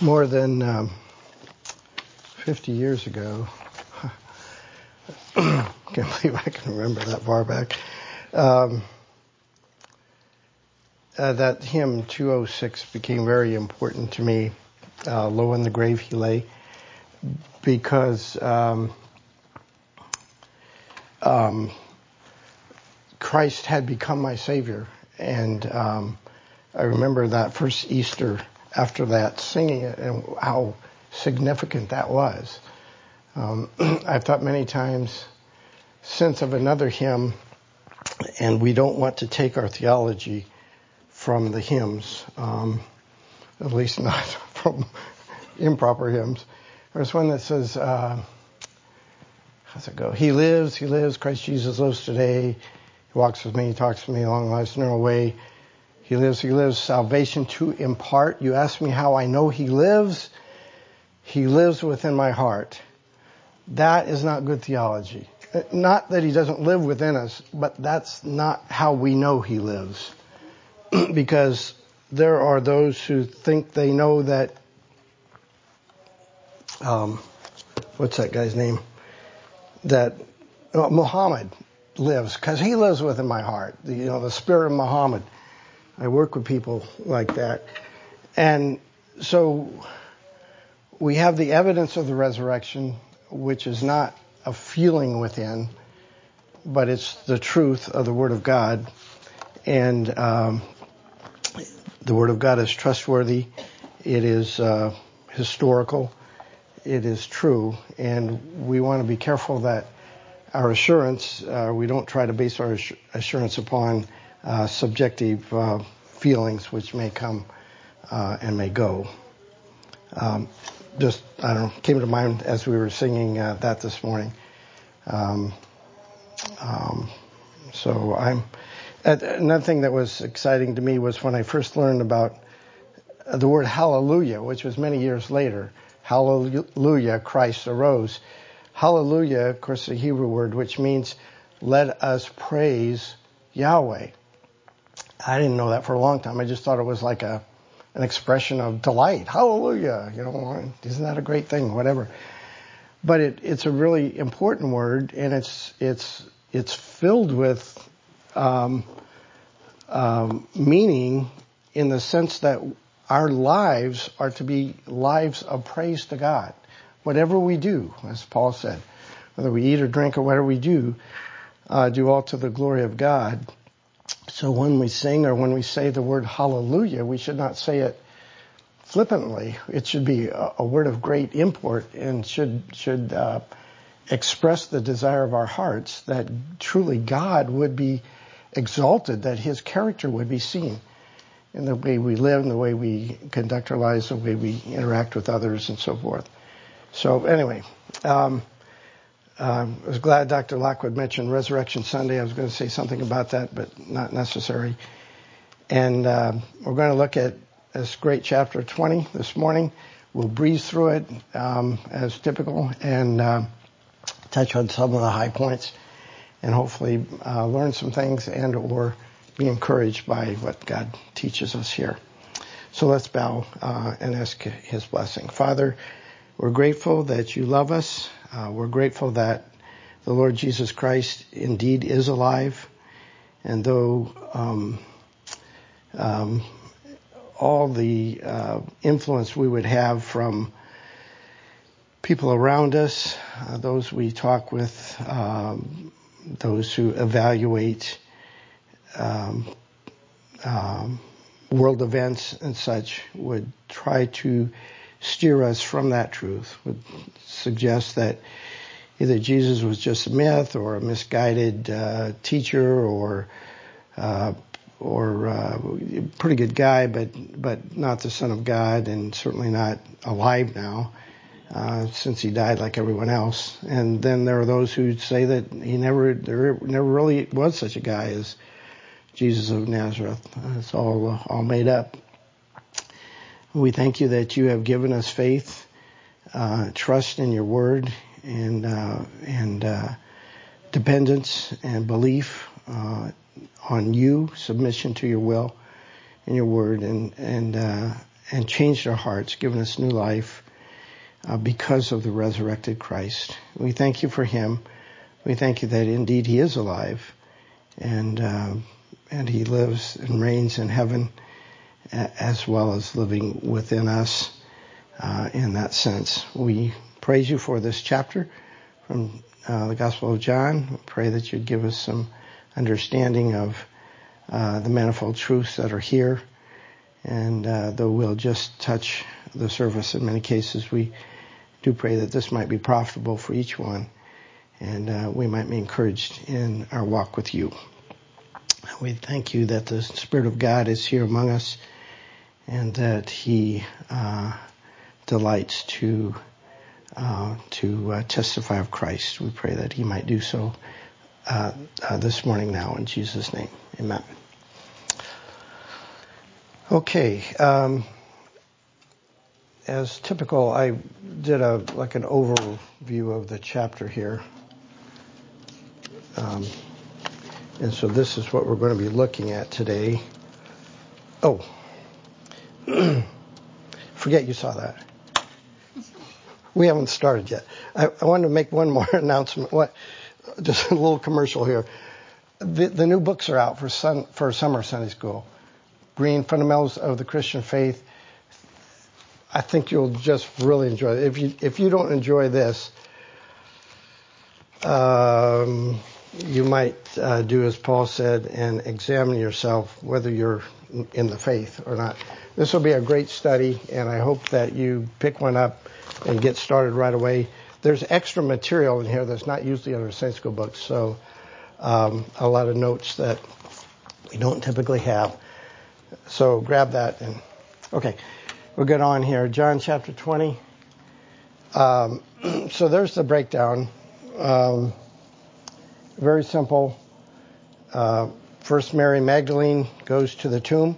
more than 50 years ago. Can't believe I can remember that far back. That hymn 206 became very important to me. Low in the grave he lay, because Christ had become my Savior, and I remember that first Easter after that, singing it, and how significant that was. I've thought many times since of another hymn, and we don't want to take our theology from the hymns, at least not from improper hymns. There's one that says, how's it go? He lives, Christ Jesus lives today. He walks with me, he talks with me along life's narrow way. He lives, salvation to impart. You ask me how I know he lives. He lives within my heart. That is not good theology. Not that he doesn't live within us, but that's not how we know he lives. Because there are those who think they know that, what's that guy's name? That Muhammad lives, because he lives within my heart. The spirit of Muhammad. I work with people like that. And so we have the evidence of the resurrection, which is not a feeling within, but it's the truth of the Word of God. And the Word of God is trustworthy. It is historical. It is true. And we want to be careful that our assurance, we don't try to base our assurance upon subjective feelings which may come and may go. Came to mind as we were singing that this morning. Another thing that was exciting to me was when I first learned about the word hallelujah, which was many years later. Hallelujah, Christ arose. Hallelujah, of course, the Hebrew word, which means let us praise Yahweh. I didn't know that for a long time. I just thought it was like an expression of delight. Hallelujah. Isn't that a great thing? Whatever. But it's a really important word, and it's filled with meaning in the sense that our lives are to be lives of praise to God. Whatever we do, as Paul said, whether we eat or drink or whatever we do all to the glory of God. So when we sing or when we say the word hallelujah, we should not say it flippantly. It should be a word of great import and should express the desire of our hearts that truly God would be exalted, that his character would be seen in the way we live, in the way we conduct our lives, the way we interact with others, and so forth. So anyway, I was glad Dr. Lockwood mentioned Resurrection Sunday. I was going to say something about that, but not necessary. And we're going to look at this great chapter 20 this morning. We'll breeze through it as typical and touch on some of the high points and hopefully learn some things and or be encouraged by what God teaches us here. So let's bow and ask his blessing. Father, we're grateful that you love us. We're grateful that the Lord Jesus Christ indeed is alive. And though all the influence we would have from people around us, those we talk with, those who evaluate world events and such, would try to steer us from that truth, would suggest that either Jesus was just a myth or a misguided teacher or a pretty good guy, but not the Son of God, and certainly not alive now, since he died like everyone else. And then there are those who say that there never really was such a guy as Jesus of Nazareth. It's all made up. We thank you that you have given us faith, trust in your word, and dependence and belief on you, submission to your will and your word, and and changed our hearts, given us new life because of the resurrected Christ. We thank you for him. We thank you that indeed he is alive, and he lives and reigns in heaven as well as living within us in that sense. We praise you for this chapter from the Gospel of John. We pray that you'd give us some understanding of the manifold truths that are here. And though we'll just touch the surface in many cases, we do pray that this might be profitable for each one, and we might be encouraged in our walk with you. We thank you that the Spirit of God is here among us, and that he delights to testify of Christ. We pray that he might do so this morning now, in Jesus' name. Amen. Okay. As typical, I did an overview of the chapter here. And so this is what we're going to be looking at today. Oh, forget you saw that. We haven't started yet. I wanted to make one more announcement. Just a little commercial here. The new books are out for summer Sunday school. Green Fundamentals of the Christian Faith. I think you'll just really enjoy it. If you don't enjoy this, you might do as Paul said and examine yourself whether you're in the faith or not. This will be a great study, and I hope that you pick one up and get started right away. There's extra material in here that's not usually in our Sunday school books, so a lot of notes that we don't typically have. So grab that. Okay, we'll get on here. John chapter 20. So there's the breakdown. Very simple. First, Mary Magdalene goes to the tomb.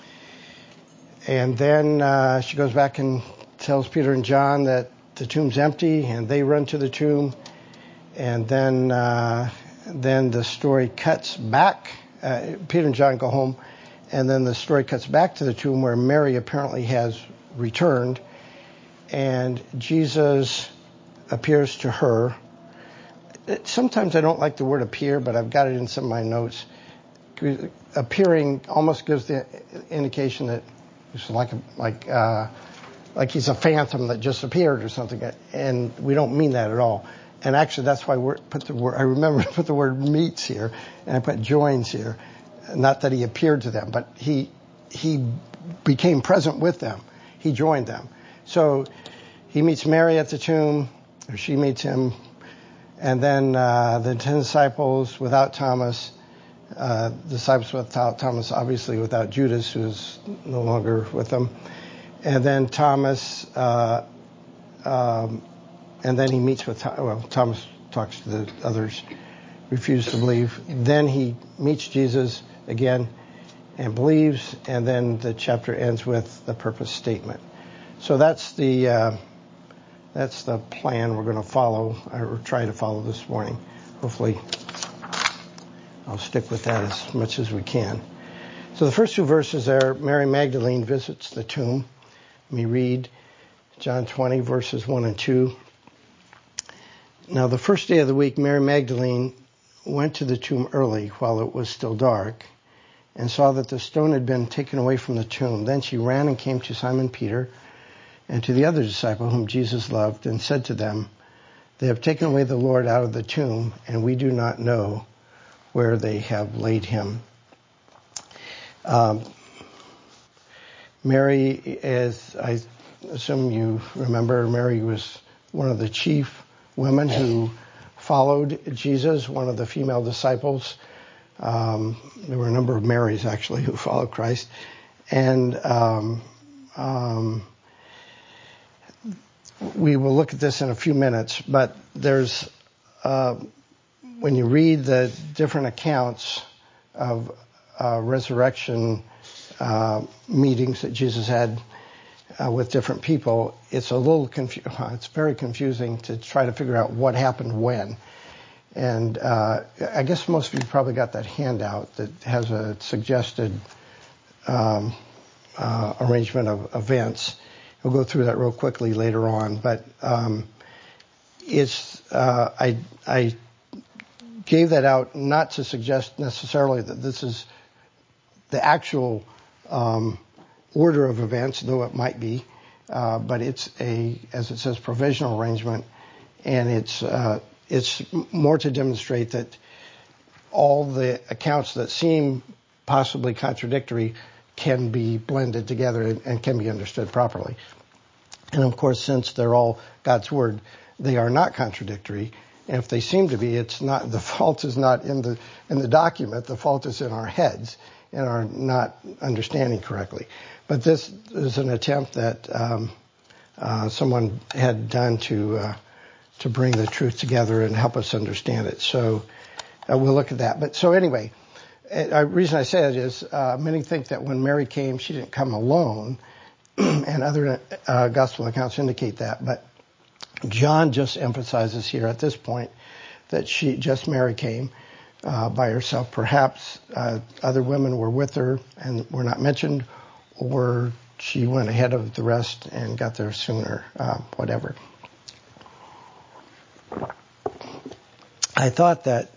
And then she goes back and tells Peter and John that the tomb's empty, and they run to the tomb. And then the story cuts back. Peter and John go home, and then the story cuts back to the tomb where Mary apparently has returned, and Jesus appears to her. Sometimes I don't like the word appear, but I've got it in some of my notes. Appearing almost gives the indication that it's like he's a phantom that just appeared or something, and we don't mean that at all. And actually, that's why I remember to put the word meets here, and I put joins here. Not that he appeared to them, but he became present with them. He joined them. So he meets Mary at the tomb, or she meets him, and then the 10 disciples without Thomas, disciples without Thomas, obviously without Judas, who is no longer with them, and then Thomas, and then he meets with, Thomas talks to the others, refuse to believe. Then he meets Jesus again and believes, and then the chapter ends with the purpose statement. So that's the plan we're going to follow, or try to follow this morning. Hopefully I'll stick with that as much as we can. So the first two verses there, Mary Magdalene visits the tomb. Let me read John 20, verses 1 and 2. Now the first day of the week, Mary Magdalene went to the tomb early while it was still dark and saw that the stone had been taken away from the tomb. Then she ran and came to Simon Peter and to the other disciple whom Jesus loved, and said to them, "They have taken away the Lord out of the tomb, and we do not know where they have laid him." Mary, as I assume you remember, Mary was one of the chief women who followed Jesus, one of the female disciples. There were a number of Marys, actually, who followed Christ. And we will look at this in a few minutes, but there's, when you read the different accounts of resurrection meetings that Jesus had with different people, it's a little it's very confusing to try to figure out what happened when. And I guess most of you probably got that handout that has a suggested arrangement of events. We'll go through that real quickly later on, but I gave that out not to suggest necessarily that this is the actual order of events, though it might be, but it's as it says, provisional arrangement, and it's more to demonstrate that all the accounts that seem possibly contradictory can be blended together and can be understood properly. And of course, since they're all God's word, they are not contradictory. And if they seem to be, it's not, the fault is not in the document. The fault is in our heads and our not understanding correctly. But this is an attempt that someone had done to bring the truth together and help us understand it. So we'll look at that. But so anyway, the reason I say it is many think that when Mary came, she didn't come alone, and other gospel accounts indicate that. But John just emphasizes here at this point that Mary came by herself. Perhaps other women were with her and were not mentioned, or she went ahead of the rest and got there sooner, whatever. I thought that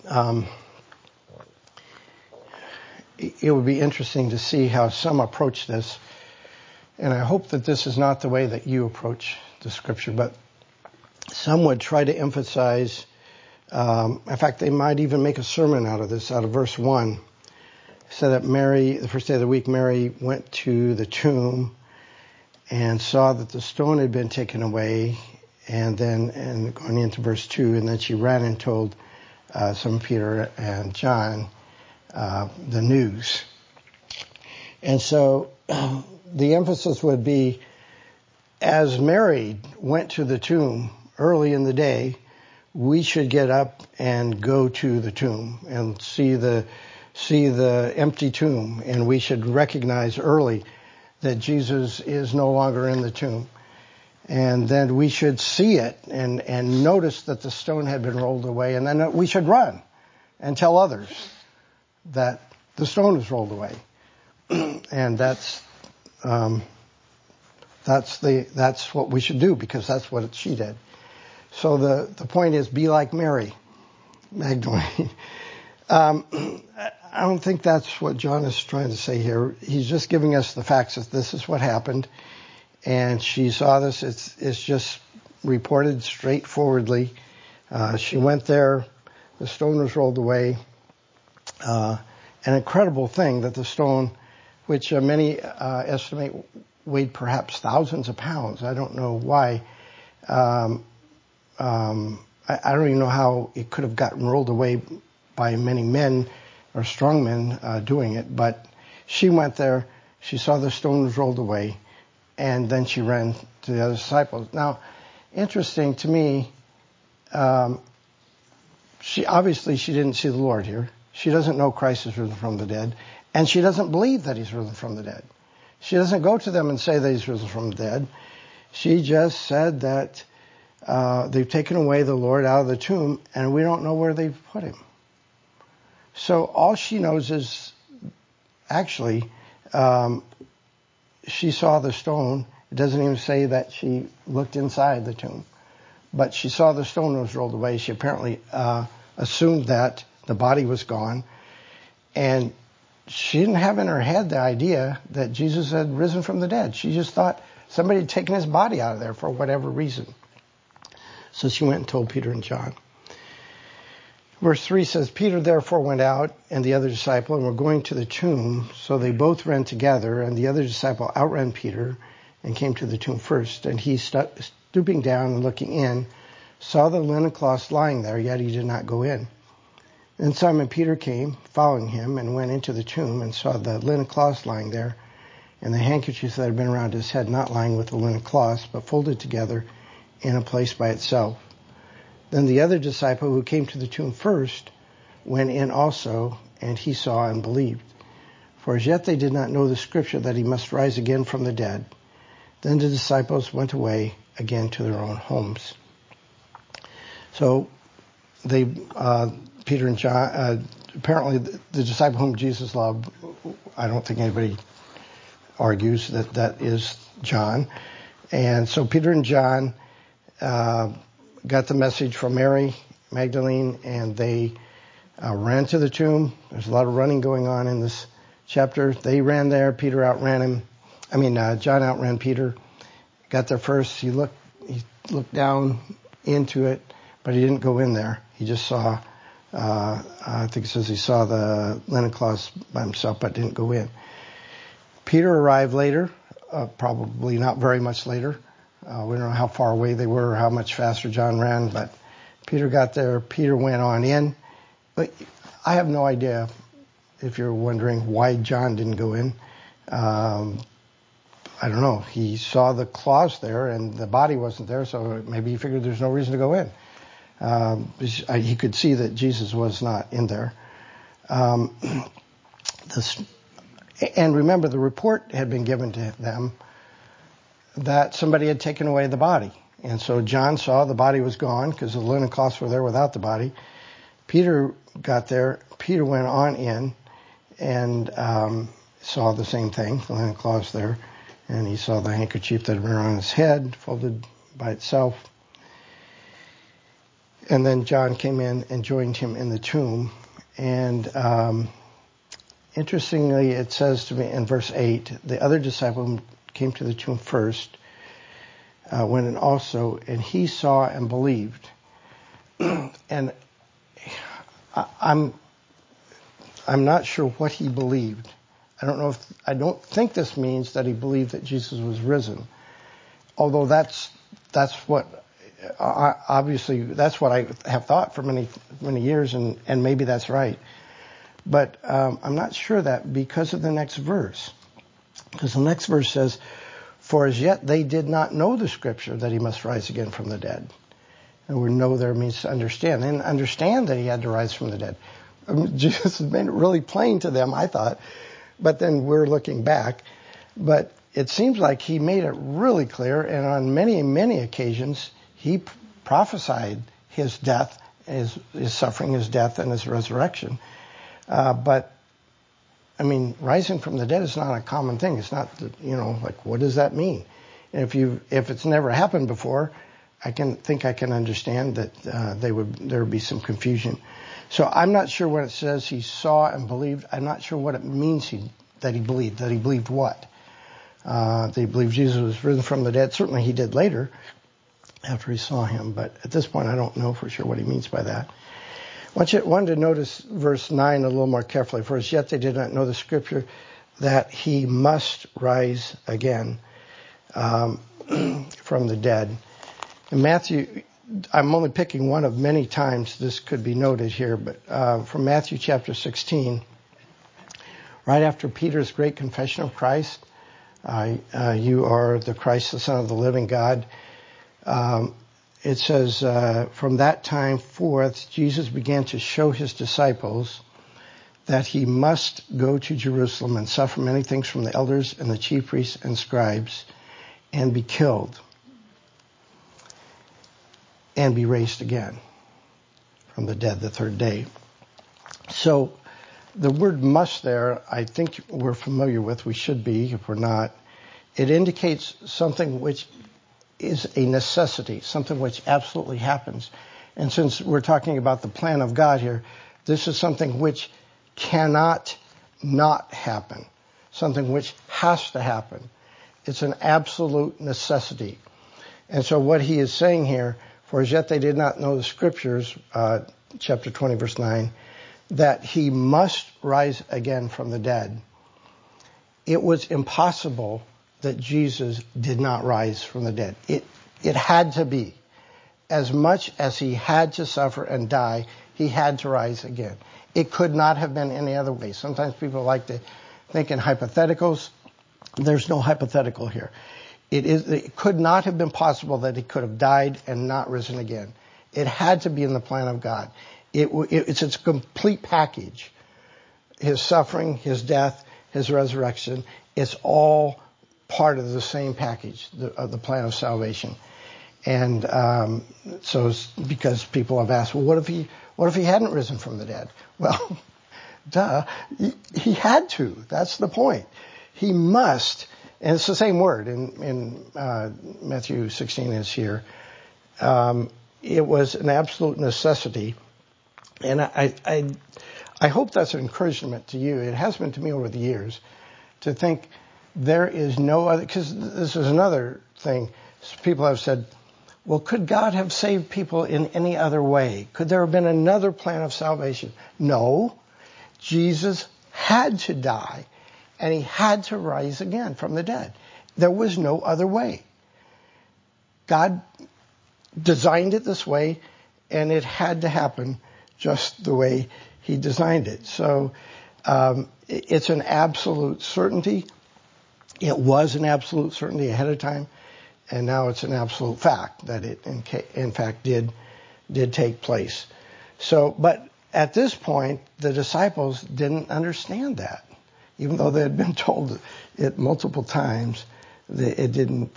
it would be interesting to see how some approach this, and I hope that this is not the way that you approach the scripture, but some would try to emphasize, in fact, they might even make a sermon out of this, out of verse 1. So that Mary, the first day of the week, Mary went to the tomb and saw that the stone had been taken away, and going into verse 2, and then she ran and told some Peter and John the news. And so the emphasis would be, as Mary went to the tomb early in the day, we should get up and go to the tomb and see the empty tomb, and we should recognize early that Jesus is no longer in the tomb. And then we should see it and notice that the stone had been rolled away, and then we should run and tell others that the stone is rolled away. And that's what we should do, because that's what she did. So the point is, be like Mary Magdalene. I don't think that's what John is trying to say here. He's just giving us the facts that this is what happened, and she saw this. It's just reported straightforwardly. She went there. The stone was rolled away. An incredible thing that the stone, which many estimate weighed perhaps thousands of pounds. I don't know why. I don't even know how it could have gotten rolled away by many men or strong men doing it. But she went there. She saw the stone was rolled away, and then she ran to the other disciples. Now, interesting to me, she didn't see the Lord here. She doesn't know Christ is risen from the dead, and she doesn't believe that he's risen from the dead. She doesn't go to them and say that he's risen from the dead. She just said that they've taken away the Lord out of the tomb, and we don't know where they've put him. So all she knows is, actually, she saw the stone. It doesn't even say that she looked inside the tomb, but she saw the stone was rolled away. She apparently assumed that the body was gone, and she didn't have in her head the idea that Jesus had risen from the dead. She just thought somebody had taken his body out of there for whatever reason. So she went and told Peter and John. Verse 3 says, Peter therefore went out, and the other disciple, and were going to the tomb. So they both ran together, and the other disciple outran Peter and came to the tomb first. And he, stooping down and looking in, saw the linen cloths lying there, yet he did not go in. Then Simon Peter came, following him, and went into the tomb and saw the linen cloths lying there, and the handkerchiefs that had been around his head not lying with the linen cloths, but folded together in a place by itself. Then the other disciple who came to the tomb first went in also, and he saw and believed. For as yet they did not know the scripture that he must rise again from the dead. Then the disciples went away again to their own homes. So they, Peter and John, apparently the disciple whom Jesus loved, I don't think anybody argues that that is John. And so Peter and John got the message from Mary Magdalene, and they ran to the tomb. There's a lot of running going on in this chapter. They ran there. Peter outran him. John outran Peter. Got there first. He looked down into it, but he didn't go in there. He just saw, I think it says he saw the linen cloths by himself, but didn't go in. Peter arrived later, probably not very much later. We don't know how far away they were or how much faster John ran, but Peter got there. Peter went on in. But I have no idea, if you're wondering why John didn't go in. I don't know. He saw the claws there and the body wasn't there, so maybe he figured there's no reason to go in. He could see that Jesus was not in there. And remember, the report had been given to them that somebody had taken away the body. And so John saw the body was gone because the linen cloths were there without the body. Peter got there. Peter went on in and saw the same thing, the linen cloths there. And he saw the handkerchief that had been around his head, folded by itself. And then John came in and joined him in the tomb. And interestingly, it says to me in verse 8, the other disciple came to the tomb first, went in also, and he saw and believed. And I'm not sure what he believed. I don't think this means that he believed that Jesus was risen. Although that's what, obviously, that's what I have thought for many, many years, and maybe that's right. But I'm not sure that because of the next verse. Because the next verse says, for as yet they did not know the scripture that he must rise again from the dead. And we know there means to understand. And understand that he had to rise from the dead. Jesus made it really plain to them, I thought. But then we're looking back. But it seems like he made it really clear, and on many, many occasions, he prophesied his death, his suffering, his death, and his resurrection. But, rising from the dead is not a common thing. It's not, what does that mean? And if it's never happened before, I can understand that there would be some confusion. So I'm not sure what it says he saw and believed. I'm not sure what it means that he believed. That he believed what? That he believed Jesus was risen from the dead. Certainly he did later after he saw him. But at this point, I don't know for sure what he means by that. I wanted to notice verse 9 a little more carefully. For as yet they did not know the scripture that he must rise again from the dead. In Matthew, I'm only picking one of many times this could be noted here, but from Matthew chapter 16, right after Peter's great confession of Christ, you are the Christ, the Son of the living God. It says, from that time forth, Jesus began to show his disciples that he must go to Jerusalem and suffer many things from the elders and the chief priests and scribes and be killed and be raised again from the dead the third day. So the word must there, I think we're familiar with. We should be, if we're not. It indicates something which is a necessity, something which absolutely happens. And since we're talking about the plan of God here, this is something which cannot not happen, something which has to happen. It's an absolute necessity. And so what he is saying here, for as yet they did not know the scriptures, chapter 20, verse 9, that he must rise again from the dead. It was impossible that Jesus did not rise from the dead. It had to be. As much as he had to suffer and die, he had to rise again. It could not have been any other way. Sometimes people like to think in hypotheticals. There's no hypothetical here. It could not have been possible that he could have died and not risen again. It had to be in the plan of God. It's a complete package. His suffering, his death, his resurrection, it's all part of the same package, the plan of salvation. And so it's because people have asked, well, what if he hadn't risen from the dead? Well, duh, he had to. That's the point. He must, and it's the same word in Matthew 16 is here. It was an absolute necessity, and I hope that's an encouragement to you. It has been to me over the years to think there is no other, because this is another thing. People have said, well, could God have saved people in any other way? Could there have been another plan of salvation? No. Jesus had to die, and he had to rise again from the dead. There was no other way. God designed it this way, and it had to happen just the way he designed it. So it's an absolute certainty. It was an absolute certainty ahead of time, and now it's an absolute fact that it in fact did take place. So, but at this point, the disciples didn't understand that, even though they had been told it multiple times. It didn't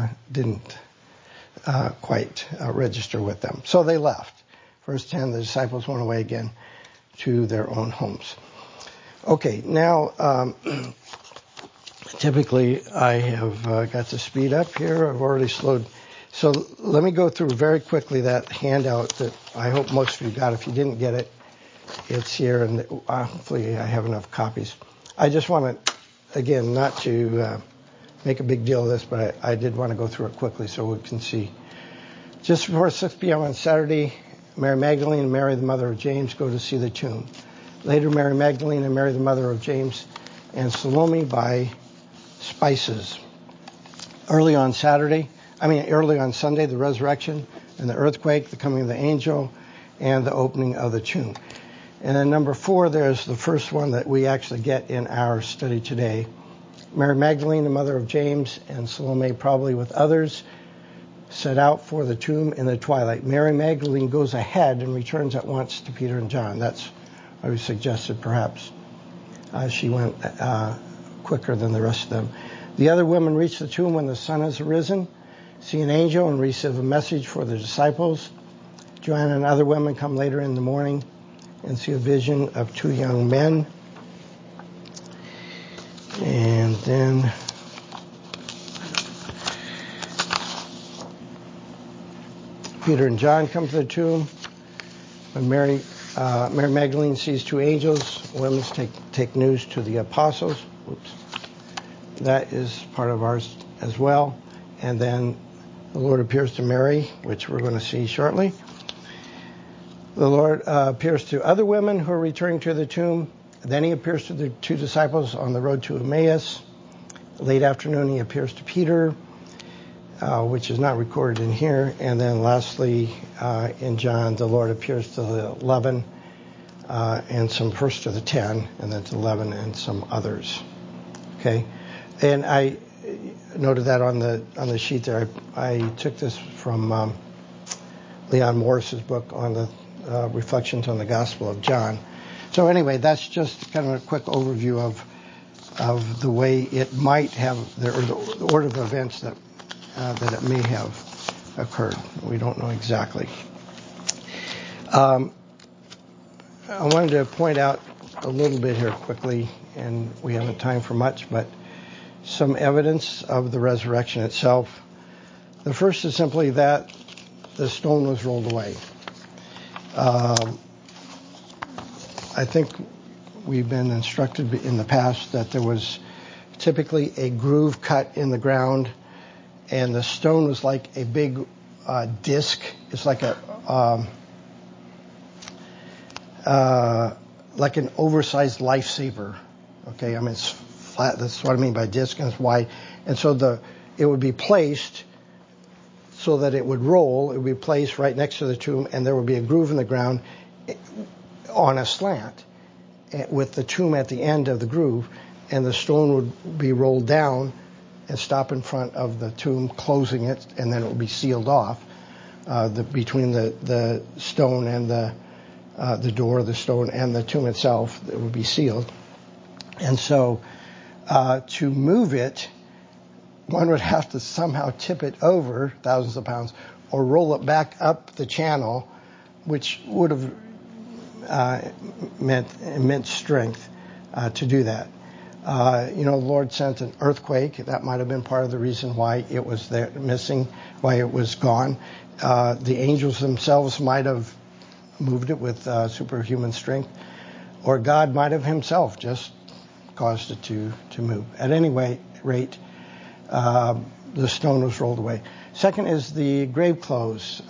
quite register with them. So they left. Verse 10, the disciples went away again to their own homes. Okay, now, typically I have got to speed up here. I've already slowed. So let me go through very quickly that handout that I hope most of you got. If you didn't get it, it's here, and hopefully I have enough copies. I just want to, again, not to make a big deal of this, but I did want to go through it quickly so we can see. Just before 6 p.m. on Saturday, Mary Magdalene and Mary, the mother of James, go to see the tomb. Later, Mary Magdalene and Mary, the mother of James, and Salome buy spices. Early on Sunday, the resurrection and the earthquake, the coming of the angel, and the opening of the tomb. And then number 4, there's the first one that we actually get in our study today. Mary Magdalene, the mother of James, and Salome, probably with others, set out for the tomb in the twilight. Mary Magdalene goes ahead and returns at once to Peter and John. That's what we suggested, perhaps. She went quicker than the rest of them. The other women reach the tomb when the sun has arisen, see an angel, and receive a message for the disciples. Joanna and other women come later in the morning and see a vision of 2 young men. And then Peter and John come to the tomb. When Mary Magdalene sees 2 angels, women take news to the apostles. Oops. That is part of ours as well. And then the Lord appears to Mary, which we're going to see shortly. The Lord appears to other women who are returning to the tomb. Then he appears to the 2 disciples on the road to Emmaus. Late afternoon, he appears to Peter, which is not recorded in here. And then lastly, in John, the Lord appears to the 11, and first to the 10, and then to 11 and some others. Okay, and I noted that on the sheet there. I took this from Leon Morris's book on the Reflections on the Gospel of John. So anyway, that's just kind of a quick overview of the way it might have, the order of events that it may have occurred. We don't know exactly. I wanted to point out a little bit here quickly, and we haven't time for much, but some evidence of the resurrection itself. The first is simply that the stone was rolled away. I think we've been instructed in the past that there was typically a groove cut in the ground, and the stone was like a big disc. It's like like an oversized lifesaver. Okay, I mean it's flat. That's what I mean by disc, and it's wide. And so it would be placed so that it would roll. It would be placed right next to the tomb, and there would be a groove in the ground on a slant with the tomb at the end of the groove, and the stone would be rolled down and stop in front of the tomb, closing it, and then it would be sealed off between the stone and the door, the stone and the tomb itself. It would be sealed. And so to move it, one would have to somehow tip it over thousands of pounds or roll it back up the channel, which would have meant immense strength to do that. The Lord sent an earthquake. That might have been part of the reason why it was there missing, why it was gone. The angels themselves might have moved it with superhuman strength, or God might have himself just caused it to move. At any rate, the stone was rolled away. Second is the grave clothes.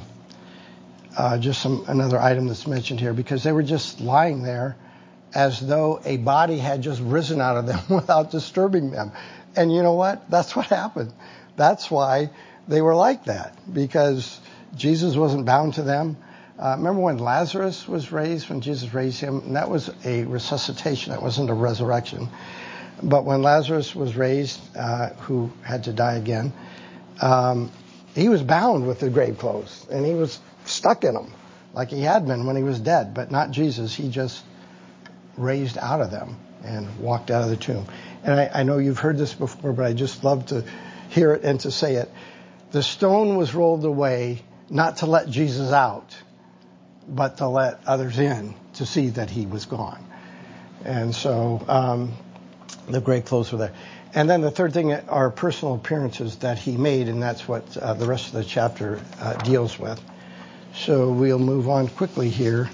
Just another item that's mentioned here, because they were just lying there as though a body had just risen out of them without disturbing them. And you know what? That's what happened. That's why they were like that, because Jesus wasn't bound to them. Remember when Lazarus was raised, when Jesus raised him? And that was a resuscitation. That wasn't a resurrection. But when Lazarus was raised, who had to die again, he was bound with the grave clothes, and he was stuck in them like he had been when he was dead. But not Jesus. He just raised out of them and walked out of the tomb. And I know you've heard this before, but I just love to hear it and to say it. The stone was rolled away not to let Jesus out, but to let others in to see that he was gone. And so the grave clothes were there. And then the third thing are personal appearances that he made, and that's what the rest of the chapter deals with. So we'll move on quickly here.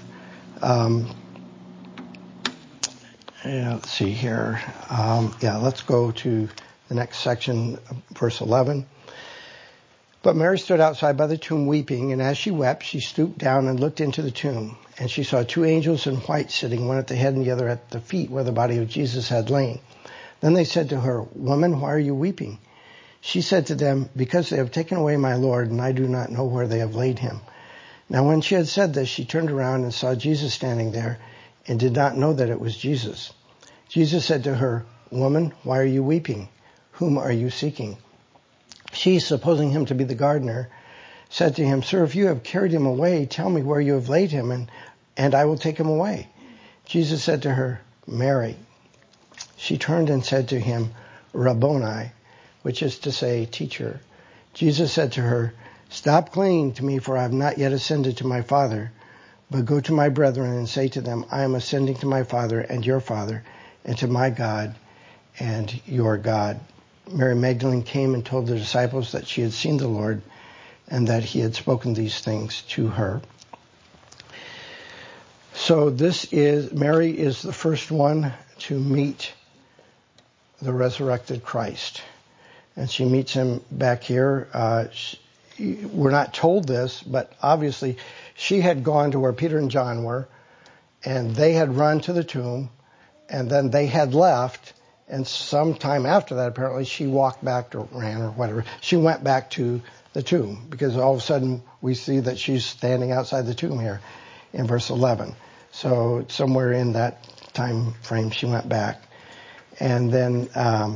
Let's see here. Let's go to the next section, verse 11. But Mary stood outside by the tomb weeping, and as she wept, she stooped down and looked into the tomb. And she saw two angels in white sitting, one at the head and the other at the feet, where the body of Jesus had lain. Then they said to her, "Woman, why are you weeping?" She said to them, "Because they have taken away my Lord, and I do not know where they have laid him." Now when she had said this, she turned around and saw Jesus standing there, and did not know that it was Jesus. Jesus said to her, "Woman, why are you weeping? Whom are you seeking?" She, supposing him to be the gardener, said to him, "Sir, if you have carried him away, tell me where you have laid him, and I will take him away." Jesus said to her, "Mary." She turned and said to him, "Rabboni," which is to say, teacher. Jesus said to her, "Stop clinging to me, for I have not yet ascended to my Father. But go to my brethren and say to them, I am ascending to my Father and your Father, and to my God and your God." Mary Magdalene came and told the disciples that she had seen the Lord, and that he had spoken these things to her. So Mary is the first one to meet the resurrected Christ. And she meets him back here. We're not told this, but obviously she had gone to where Peter and John were, and they had run to the tomb, and then they had left, and sometime after that, apparently, she walked back, or ran, or whatever. She went back to the tomb, because all of a sudden we see that she's standing outside the tomb here in verse 11. So somewhere in that time frame, she went back. And then,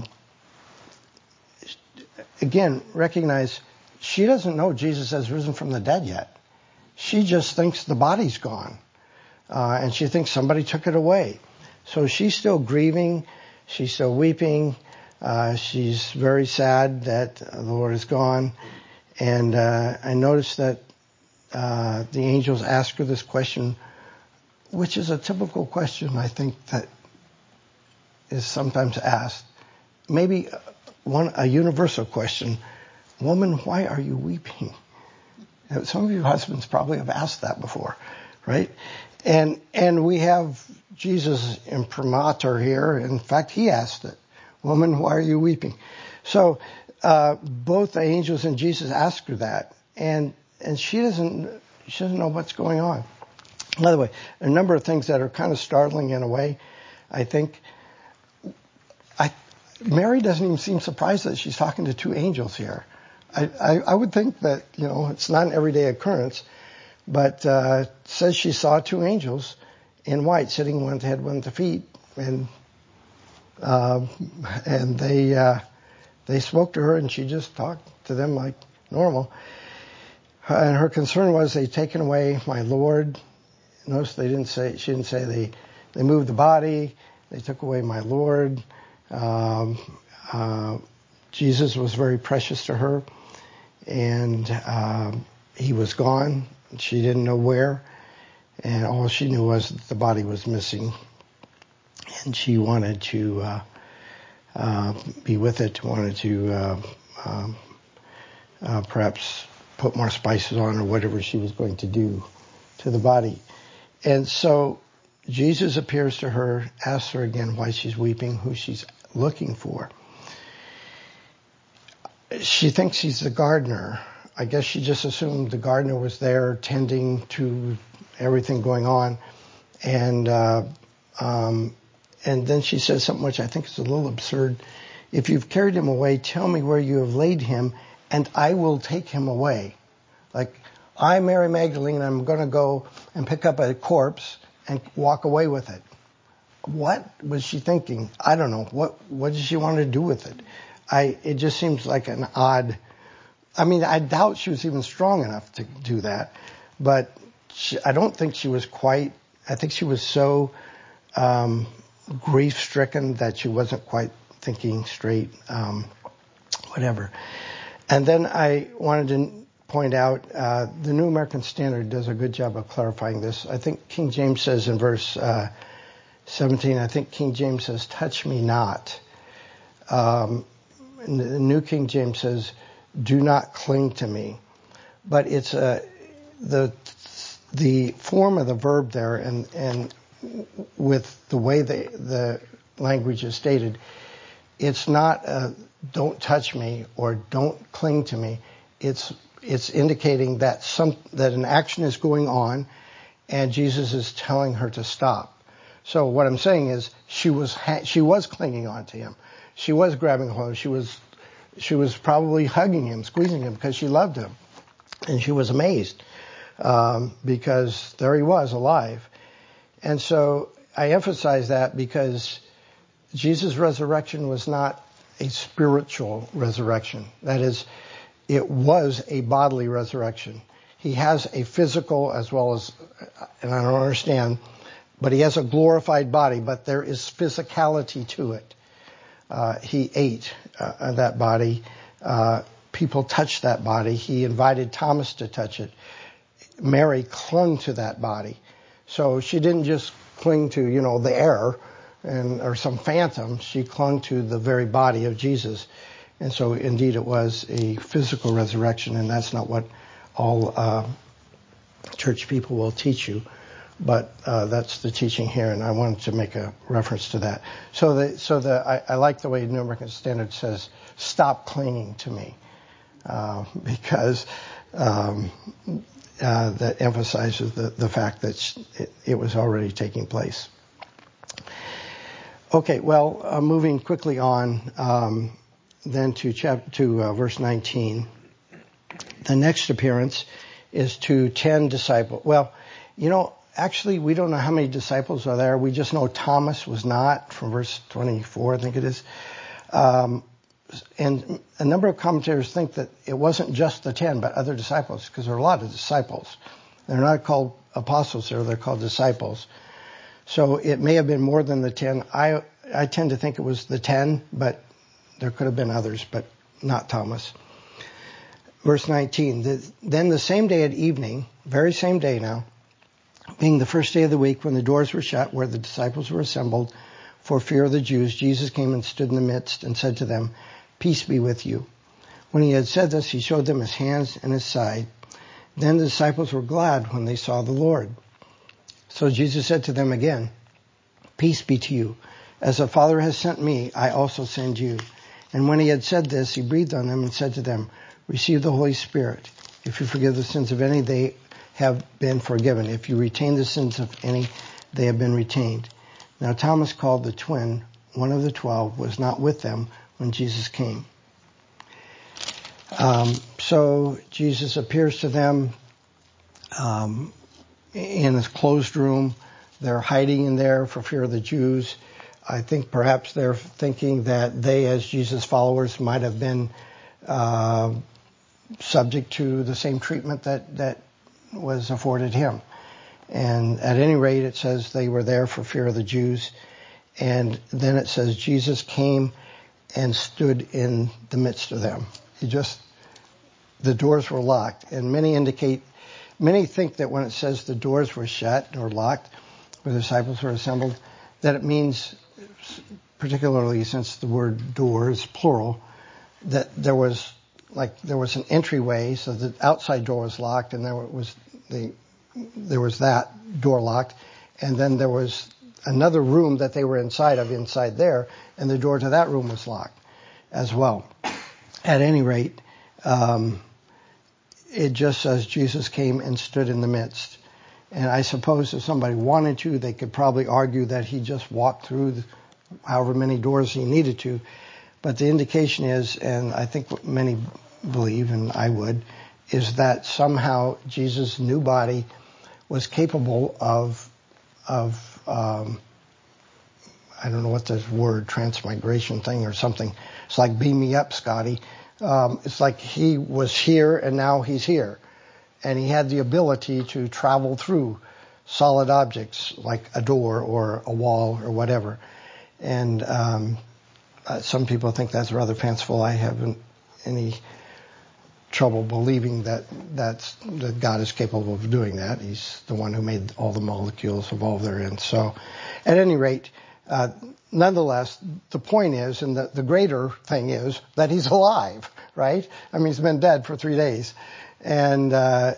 again, recognize she doesn't know Jesus has risen from the dead yet. She just thinks the body's gone. And she thinks somebody took it away. So she's still grieving. She's still weeping. She's very sad that the Lord is gone. And I noticed that the angels ask her this question, which is a typical question, I think, that is sometimes asked. Maybe a universal question. "Woman, why are you weeping?" Some of you husbands probably have asked that before, right? And we have Jesus imprimatur here. In fact, he asked it. "Woman, why are you weeping?" So both the angels and Jesus ask her that, and she doesn't know what's going on. By the way, a number of things that are kind of startling in a way. I think Mary doesn't even seem surprised that she's talking to two angels here. I would think that, it's not an everyday occurrence, but it says she saw two angels in white sitting, one at the head, one at the feet, and they spoke to her, and she just talked to them like normal. And her concern was, they'd taken away my Lord. Notice she didn't say they moved the body, they took away my Lord. Jesus was very precious to her, and he was gone. She didn't know where, and all she knew was that the body was missing. and she wanted to be with it, wanted to perhaps put more spices on or whatever she was going to do to the body. And so Jesus appears to her, asks her again why she's weeping, who she's looking for. She thinks he's the gardener. I guess she just assumed the gardener was there tending to everything going on. And then she says something which I think is a little absurd. If you've carried him away, tell me where you have laid him, and I will take him away. Like, I'm Mary Magdalene, I'm going to go and pick up a corpse and walk away with it. What was she thinking? I don't know. What did she want to do with it? It just seems like an odd... I mean, I doubt she was even strong enough to do that, but I don't think she was quite... I think she was so grief-stricken that she wasn't quite thinking straight, whatever. And then I wanted to point out, the New American Standard does a good job of clarifying this. I think King James says in verse 17, I think King James says, touch me not. And the New King James says, do not cling to me. But it's the form of the verb there and with the way the language is stated, it's not don't touch me or don't cling to me. It's indicating that an action is going on and Jesus is telling her to stop. So what I'm saying is she was clinging on to him. She was grabbing hold. She was probably hugging him, squeezing him because she loved him. And she was amazed because there he was alive. And so I emphasize that because Jesus' resurrection was not a spiritual resurrection. That is, it was a bodily resurrection. He has a physical as well as, and I don't understand, but he has a glorified body, but there is physicality to it. He ate that body. People touched that body. He invited Thomas to touch it. Mary clung to that body. So she didn't just cling to, the air or some phantom. She clung to the very body of Jesus. And so indeed it was a physical resurrection, and that's not what all church people will teach you. But that's the teaching here, and I wanted to make a reference to that. I like the way New American Standard says, stop clinging to me, because that emphasizes the fact that it was already taking place. Okay, well, moving quickly on then to verse 19. The next appearance is to 10 disciples. Well, actually, we don't know how many disciples are there. We just know Thomas was not, from verse 24, I think it is. And a number of commentators think that it wasn't just the 10, but other disciples, because there are a lot of disciples. They're not called apostles there, they're called disciples. So it may have been more than the 10. I tend to think it was the 10, but there could have been others, but not Thomas. Verse 19, then the same day at evening, very same day now, being the first day of the week when the doors were shut where the disciples were assembled for fear of the Jews, Jesus came and stood in the midst and said to them, peace be with you. When he had said this, he showed them his hands and his side. Then the disciples were glad when they saw the Lord. So Jesus said to them again, peace be to you. As the Father has sent me, I also send you. And when he had said this, he breathed on them and said to them, receive the Holy Spirit. If you forgive the sins of any, they have been forgiven. If you retain the sins of any, they have been retained. Now Thomas, called the twin, one of the 12, was not with them when Jesus came. So Jesus appears to them in this closed room. They're hiding in there for fear of the Jews. I think perhaps they're thinking that they, as Jesus' followers, might have been subject to the same treatment that was afforded him. And at any rate, it says they were there for fear of the Jews. And then it says Jesus came and stood in the midst of them. The doors were locked. And many think that when it says the doors were shut or locked, where the disciples were assembled, that it means particularly since the word door is plural, that there was an entryway, so the outside door was locked, and there was that door locked, and then there was another room that they were inside there, and the door to that room was locked as well. At any rate, it just says Jesus came and stood in the midst. And I suppose if somebody wanted to, they could probably argue that he just walked through however many doors he needed to. But the indication is, and I think what many believe, and I would, is that somehow Jesus' new body was capable of I don't know what the word, transmigration thing or something. It's like beam me up, Scotty. It's like he was here and now he's here. And he had the ability to travel through solid objects like a door or a wall or whatever. And some people think that's rather fanciful. I haven't any trouble believing that God is capable of doing that. He's the one who made all the molecules evolve therein. So at any rate, nonetheless, the point is, and the greater thing is, that he's alive, right? I mean, he's been dead for 3 days. And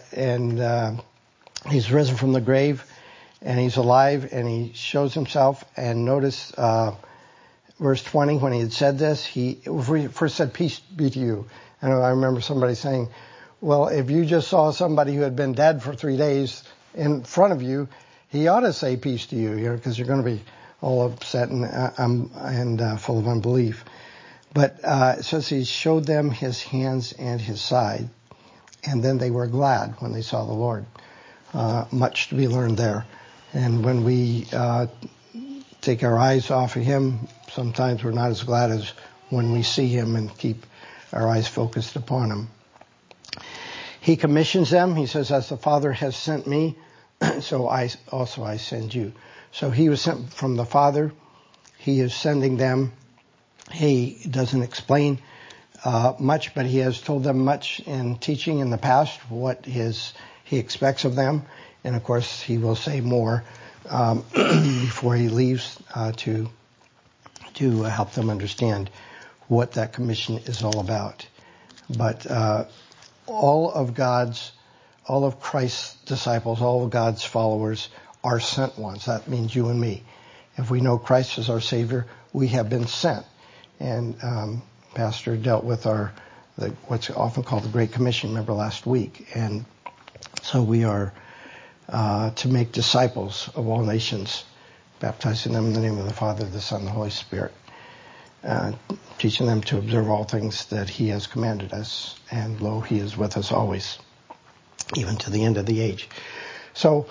he's risen from the grave, and he's alive, and he shows himself. And notice verse 20, when he had said this, he first said, "Peace be to you." And I remember somebody saying, well, if you just saw somebody who had been dead for 3 days in front of you, he ought to say peace to you, because you're going to be all upset and full of unbelief. But it says he showed them his hands and his side, and then they were glad when they saw the Lord. Much to be learned there. And when we take our eyes off of him, sometimes we're not as glad as when we see him and keep our eyes focused upon him. He commissions them. He says, as the Father has sent me, so I send you. So he was sent from the Father. He is sending them. He doesn't explain much, but he has told them much in teaching in the past, what he expects of them. And of course, he will say more before he leaves to help them understand what that commission is all about. But all of Christ's disciples, all of God's followers are sent ones. That means you and me. If we know Christ as our Savior, we have been sent. And Pastor dealt with what's often called the Great Commission, remember, last week. And so we are to make disciples of all nations, baptizing them in the name of the Father, the Son, and the Holy Spirit, teaching them to observe all things that he has commanded us. And lo, he is with us always, even to the end of the age. So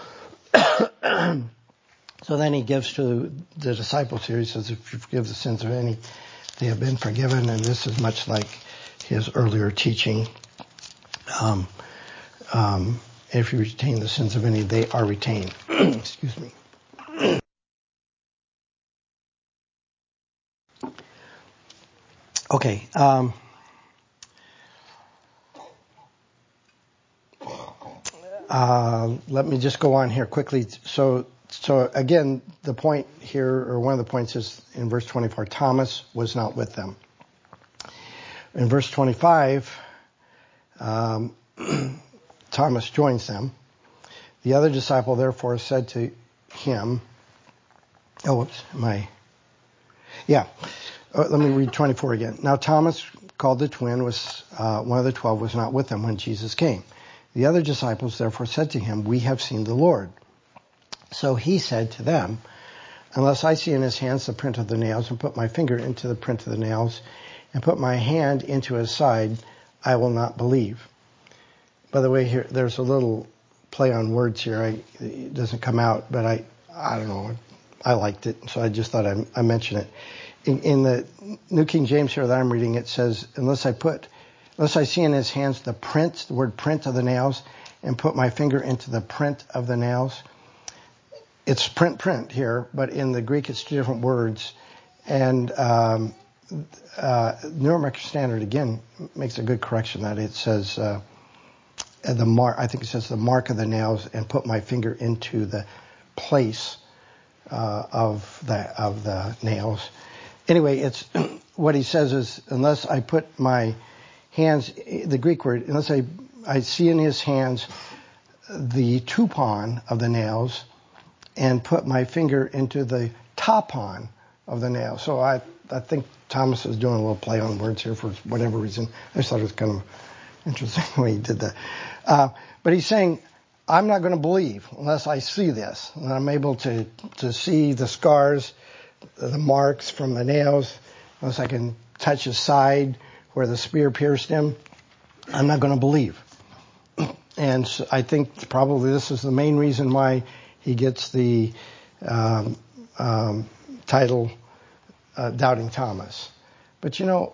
then he gives to the disciples here, he says, if you forgive the sins of any, they have been forgiven. And this is much like his earlier teaching. If you retain the sins of any, they are retained. Excuse me. Okay. Let me just go on here quickly. So again, the point here, or one of the points is in verse 24, Thomas was not with them. In verse 25, Thomas joins them. The other disciple therefore said to him, let me read 24 again. Now Thomas, called the twin, was one of the 12, was not with them when Jesus came. The other disciples therefore said to him, we have seen the Lord. So he said to them, unless I see in his hands the print of the nails, and put my finger into the print of the nails, and put my hand into his side, I will not believe. By the way, here there's a little play on words here. It doesn't come out, but I don't know. I liked it, so I just thought I mention it. In the New King James here that I'm reading, it says, unless I see in his hands the word print of the nails, and put my finger into the print of the nails. It's print here, but in the Greek it's two different words. And New American Standard again makes a good correction that it says the mark. I think it says the mark of the nails, and put my finger into the place of the nails. Anyway, it's what he says is, unless I put my hands, the Greek word, unless I see in his hands the tupon of the nails and put my finger into the topon of the nail. So I think Thomas is doing a little play on words here for whatever reason. I just thought it was kind of interesting the way he did that. But he's saying, I'm not going to believe unless I see this. And I'm able to see the scars, the marks from the nails, unless I can touch his side where the spear pierced him. I'm not going to believe. And so I think probably this is the main reason why he gets the title Doubting Thomas. But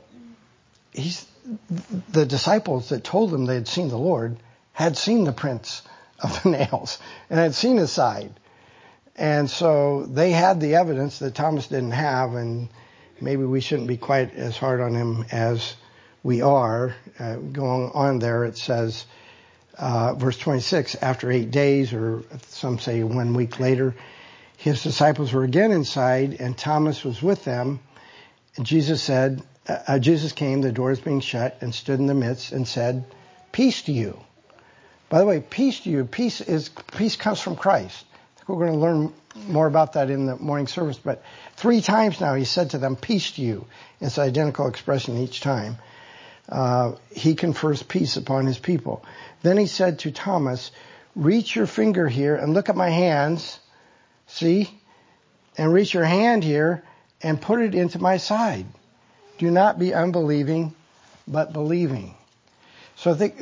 the disciples that told him they had seen the Lord had seen the prints of the nails and had seen his side. And so they had the evidence that Thomas didn't have, and maybe we shouldn't be quite as hard on him as we are. Going on there, it says, verse 26, after 8 days, or some say 1 week later, his disciples were again inside, and Thomas was with them. And Jesus came, the doors being shut, and stood in the midst and said, peace to you. By the way, peace to you. Peace comes from Christ. I think we're going to learn more about that in the morning service. But 3 times now he said to them, peace to you. It's an identical expression each time. He confers peace upon his people. Then he said to Thomas, reach your finger here and look at my hands. See? And reach your hand here and put it into my side. Do not be unbelieving, but believing. So I think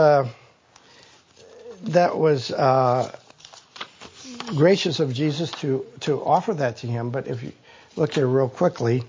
that was gracious of Jesus to offer that to him. But if you look here real quickly,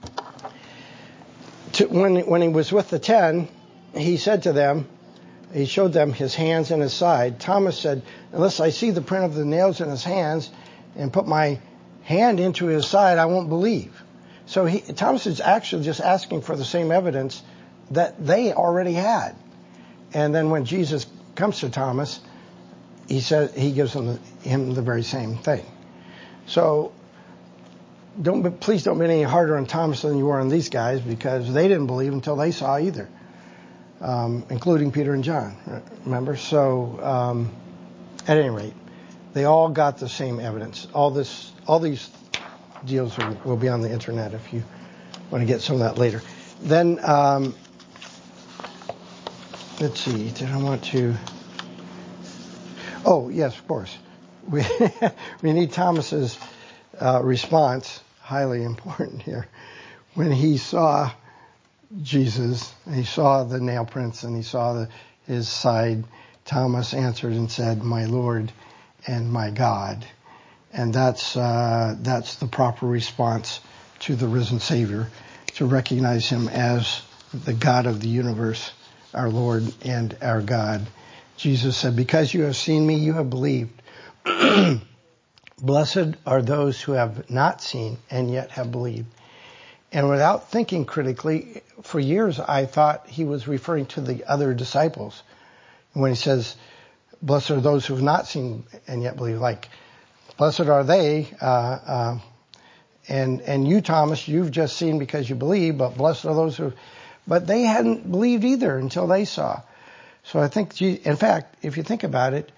when he was with the 10, he said to them, he showed them his hands and his side. Thomas said, unless I see the print of the nails in his hands and put my hand into his side, I won't believe. So Thomas is actually just asking for the same evidence that they already had. And then when Jesus comes to Thomas, he gives him the very same thing. So please don't be any harder on Thomas than you were on these guys, because they didn't believe until they saw either, including Peter and John. Remember? So at any rate, they all got the same evidence. All these deals will be on the internet if you want to get some of that later. Then let's see. Did I want to? Oh, yes, of course. We need Thomas's response, highly important here. When he saw Jesus, he saw the nail prints and he saw his side, Thomas answered and said, my Lord and my God. And that's the proper response to the risen Savior, to recognize him as the God of the universe, our Lord and our God. Jesus said, because you have seen me, you have believed. Blessed are those who have not seen and yet have believed. And without thinking critically, for years I thought he was referring to the other disciples. When he says, blessed are those who have not seen and yet believe, like, blessed are they, and you, Thomas, you've just seen because you believe, but blessed are those but they hadn't believed either until they saw. So I think, in fact, if you think about it,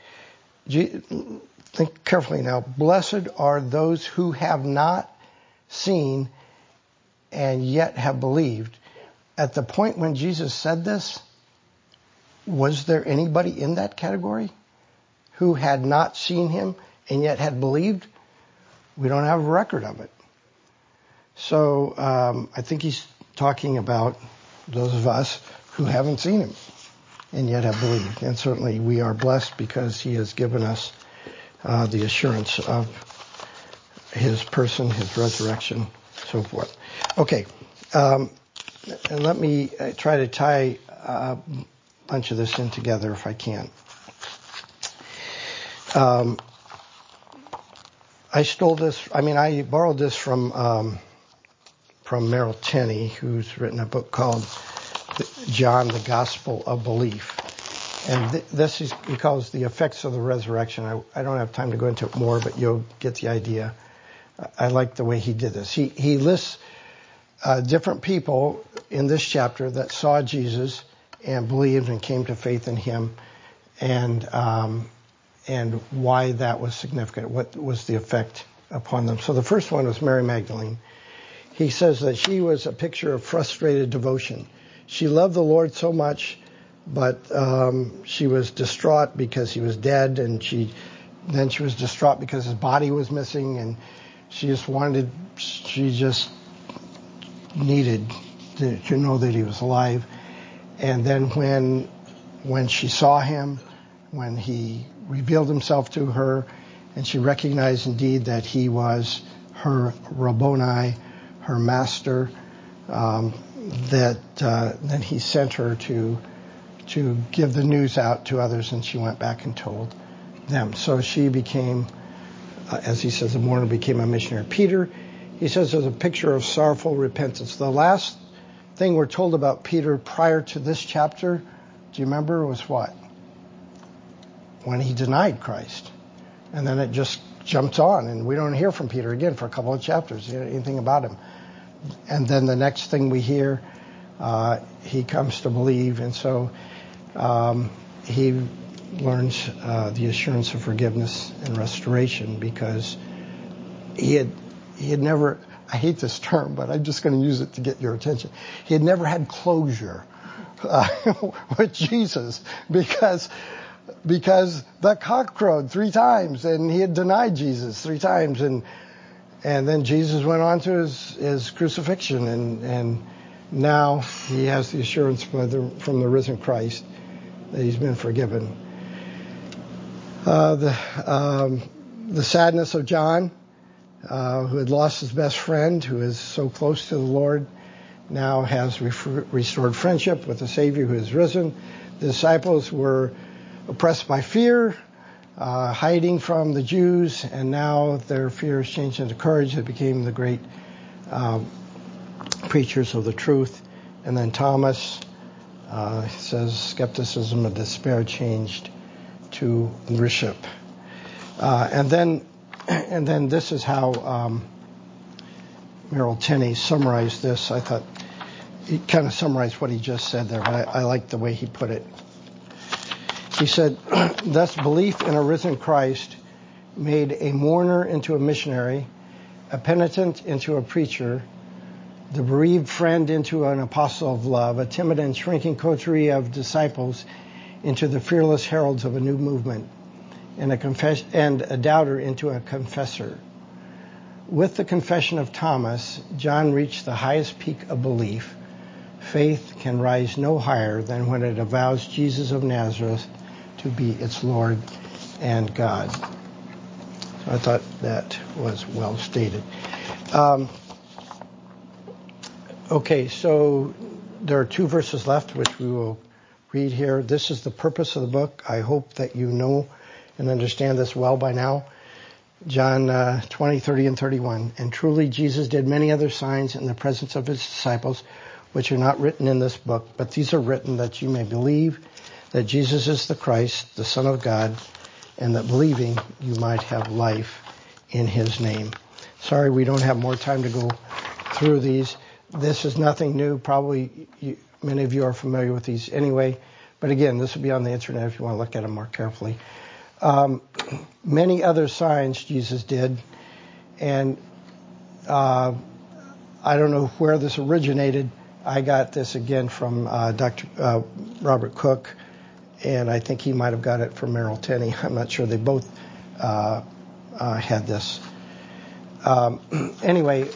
think carefully now. Blessed are those who have not seen and yet have believed. At the point when Jesus said this, was there anybody in that category who had not seen him and yet had believed? We don't have a record of it. So I think he's talking about those of us who haven't seen him and yet have believed. And certainly we are blessed because he has given us the assurance of his person, his resurrection, so forth. Okay, and let me try to tie a bunch of this in together if I can. I borrowed this from Merrill Tenney, who's written a book called John, the Gospel of Belief. And he calls the effects of the resurrection. I don't have time to go into it more, but you'll get the idea. I like the way he did this. He lists different people in this chapter that saw Jesus and believed and came to faith in him, and why that was significant. What was the effect upon them? So the first one was Mary Magdalene. He says that she was a picture of frustrated devotion. She loved the Lord so much, but she was distraught because he was dead, and she was distraught because his body was missing, and she just needed to know that he was alive. And then when she saw him, when he revealed himself to her, and she recognized indeed that he was her Rabboni, her master, then he sent her to give the news out to others, and she went back and told them. So she became, as he says, a mourner, became a missionary. Peter, he says, is a picture of sorrowful repentance. The last thing we're told about Peter prior to this chapter, do you remember, was what? When he denied Christ. And then it just jumps on, and we don't hear from Peter again for a couple of chapters, anything about him. And then the next thing we hear, he comes to believe, and so he learns the assurance of forgiveness and restoration, because he had never, I hate this term, but I'm just going to use it to get your attention. He had never had closure with Jesus, because the cock crowed 3 times, and he had denied Jesus 3 times, and then Jesus went on to his crucifixion, and now he has the assurance from the risen Christ that he's been forgiven. The sadness of John, who had lost his best friend, who is so close to the Lord, now has restored friendship with the Savior who is risen. The disciples were oppressed by fear, hiding from the Jews, and now their fear is changed into courage. They became the great preachers of the truth. And then Thomas says skepticism and despair changed to worship. And then this is how Merrill Tenney summarized this. I thought he kind of summarized what he just said there, but I like the way he put it. He said, thus belief in a risen Christ made a mourner into a missionary, a penitent into a preacher, the bereaved friend into an apostle of love, a timid and shrinking coterie of disciples into the fearless heralds of a new movement, and a doubter into a confessor. With the confession of Thomas, John reached the highest peak of belief. Faith can rise no higher than when it avows Jesus of Nazareth to be its Lord and God. So I thought that was well stated. Okay, so there are 2 verses left, which we will read here. This is the purpose of the book. I hope that you know and understand this well by now. John 20, 30, and 31. And truly Jesus did many other signs in the presence of his disciples, which are not written in this book, but these are written that you may believe that Jesus is the Christ, the Son of God, and that believing you might have life in his name. Sorry, we don't have more time to go through these. This is nothing new. Probably many of you are familiar with these anyway. But again, this will be on the internet if you want to look at them more carefully. Many other signs Jesus did. And I don't know where this originated. I got this again from Dr. Robert Cook. And I think he might have got it from Merrill Tenney. I'm not sure. They both had this. Anyway,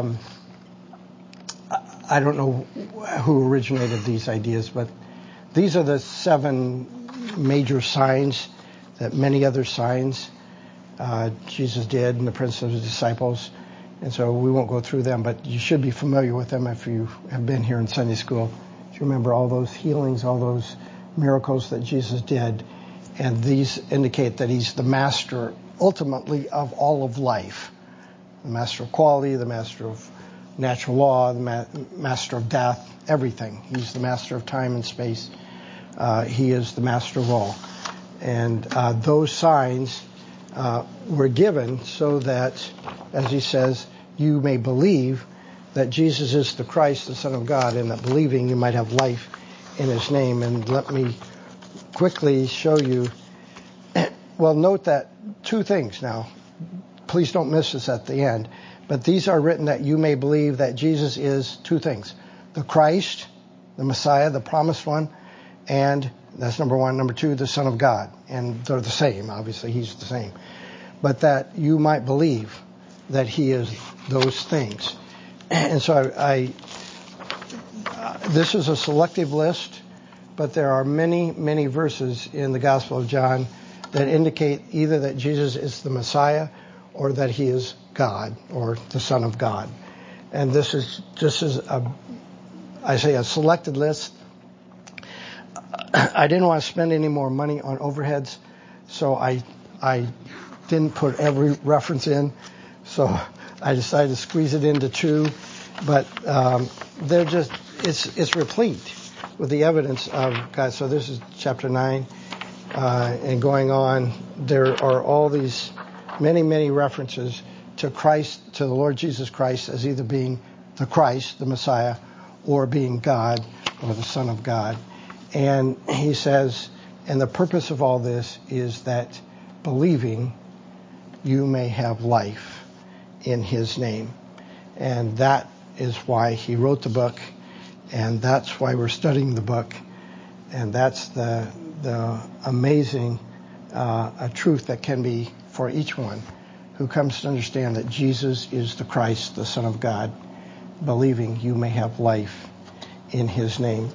I don't know who originated these ideas, but these are the 7 major signs that many other signs Jesus did in the presence of his disciples. And so we won't go through them, but you should be familiar with them if you have been here in Sunday school. You remember all those healings, all those miracles that Jesus did. And these indicate that he's the master, ultimately, of all of life. The master of quality, the master of natural law, the master of death, everything. He's the master of time and space. He is the master of all. And those signs were given so that, as he says, you may believe that Jesus is the Christ, the Son of God, and that believing you might have life in his name. And let me quickly show you. Well, note that two things now. Please don't miss this at the end. But these are written that you may believe that Jesus is two things. The Christ, the Messiah, the promised one, and that's number one. Number two, the Son of God. And they're the same. Obviously, he's the same. But that you might believe that he is those things. And so this is a selective list, but there are many, many verses in the Gospel of John that indicate either that Jesus is the Messiah or that he is God or the Son of God. And this is just as a selected list. I didn't want to spend any more money on overheads, so I didn't put every reference in. So I decided to squeeze it into two, but they're just it's replete with the evidence of God. So this is chapter 9, and going on, there are all these many references to Christ, to the Lord Jesus Christ, as either being the Christ, the Messiah, or being God or the Son of God. And he says, and the purpose of all this is that believing you may have life in his name. And that is why he wrote the book, and that's why we're studying the book, and that's the amazing truth that can be for each one who comes to understand that Jesus is the Christ, the Son of God, believing you may have life in his name.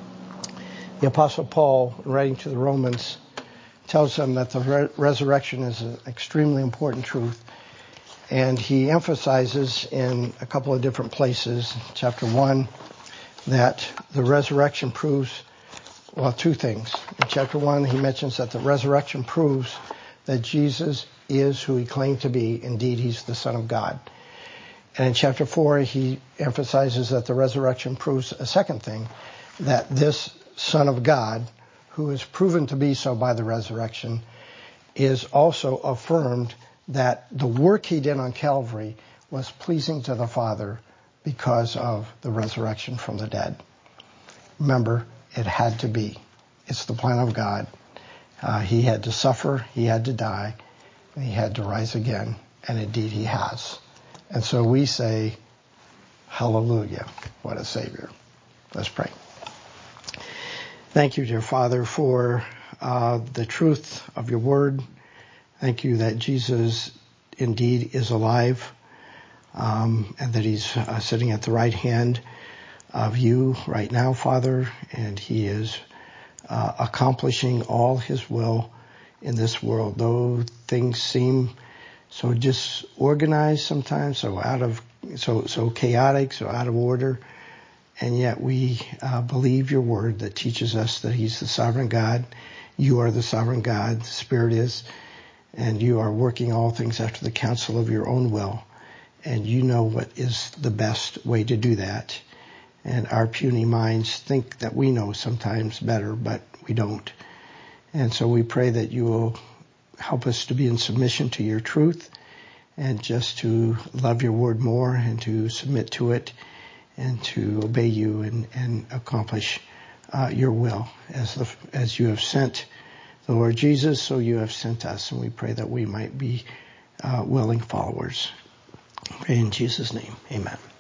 The Apostle Paul, writing to the Romans, tells them that the resurrection is an extremely important truth. And he emphasizes in a couple of different places, chapter 1, that the resurrection proves, well, two things. In chapter 1, he mentions that the resurrection proves that Jesus is who he claimed to be. Indeed, he's the Son of God. And in chapter 4, he emphasizes that the resurrection proves a second thing, that this Son of God, who is proven to be so by the resurrection, is also affirmed that the work he did on Calvary was pleasing to the Father because of the resurrection from the dead. Remember, it had to be. It's the plan of God. He had to suffer, he had to die, and he had to rise again, and indeed he has. And so we say, hallelujah, what a Savior. Let's pray. Thank you, dear Father, for the truth of your word. Thank you that Jesus indeed is alive, and that he's sitting at the right hand of you right now, Father, and he is accomplishing all his will in this world. Though things seem so disorganized sometimes, so chaotic, so out of order, and yet we believe your word that teaches us that he's the sovereign God. You are the sovereign God, the Spirit is, and you are working all things after the counsel of your own will. And you know what is the best way to do that. And our puny minds think that we know sometimes better, but we don't. And so we pray that you will help us to be in submission to your truth and just to love your word more and to submit to it and to obey you and accomplish your will. As you have sent the Lord Jesus, so you have sent us. And we pray that we might be willing followers. In Jesus' name, amen.